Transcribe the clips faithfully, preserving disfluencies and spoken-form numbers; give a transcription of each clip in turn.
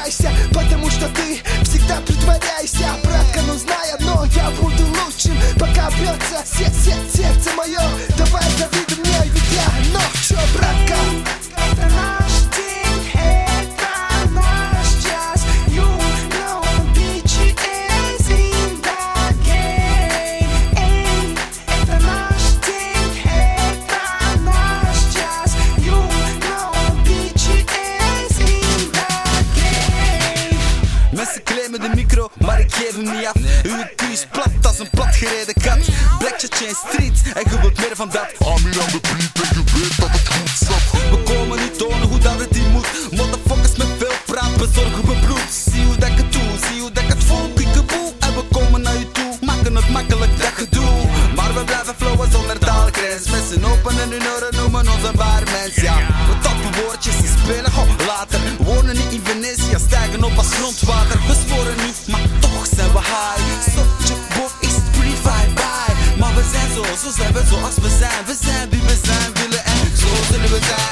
сомневайся, потому что ты всегда притворяйся. Братка, ну знай одно, я буду лучшим, пока бьется се се сердце мое. Давай завидуй мне, ведь я, но чё, братка? Это наш день, это наш час. You know би джи эс in the game. Эй, это наш день, это наш час. You know би джи эс in the game. Mensen claimen de micro, maar ik geef hem niet af. Uw Q is plat als een platgereden kat. Blackshot chain street en je wilt meer van dat. Amir aan de beat en je weet dat het goed zat. We komen niet tonen hoe dat het hier moet. Motherfuckers met veel praat bezorgen we bloed. Zie hoe dat ik het doe, zie hoe dat ik het voel. Kiekeboe en we komen naar je toe. Maken het makkelijk dat gedoe. Maar we blijven flowen zonder taalgrens. Mensen openen hun oren, noemen ons een waar mens. Ja, we tappen woordjes en spelen gewoon later. Wonen niet in Venetië, stijgen op als grondwater. We sporen niet, maar toch zijn we high. Soortje bof is het pretty vibe bye. Maar we zijn zo, zo zijn we zoals we zijn. We zijn wie we zijn, willen en zo zullen we zijn.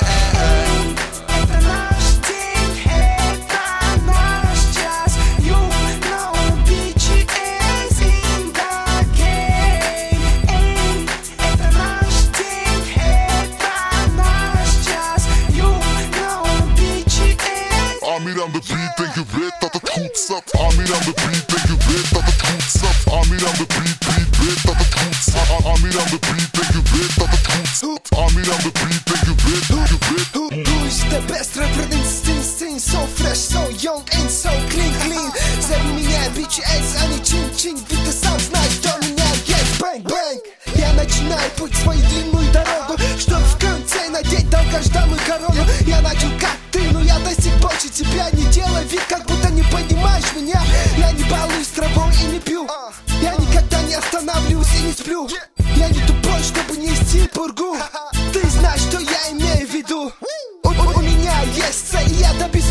Это наш день, это наш час. You know би джи эс in the game. Эй, это наш день, это наш час. You know би джи эс. Amir aan de beat en je weet dat het goed zat. Amir aan de beat en je weet dat het goed zat. Amir aan de beat, beat, weet dat het goed zat. Amir aan de beat en je weet dat het goed zat. Amir aan de beat en je weet, je weet. Who is the best rapper in scene, scene? So fresh, so young and so clean, clean. Зови меня би джи эс, а не чин-чин. Ведь ты сам знаешь, что меня есть. Бэнг, бэнг. Я начинаю путь, свою длинную дорогу, чтоб в конце надеть долгожданную корону. Я начал как ты, но я достиг больше тебя. Не делай вид, как будто не понимаешь меня. Я не балуюсь травой и не пью. Я никогда не останавливаюсь и не сплю. Я не тупой, чтобы нести пургу. Ты знаешь, что я имею в виду. У, у- у меня есть цель, и я добьюсь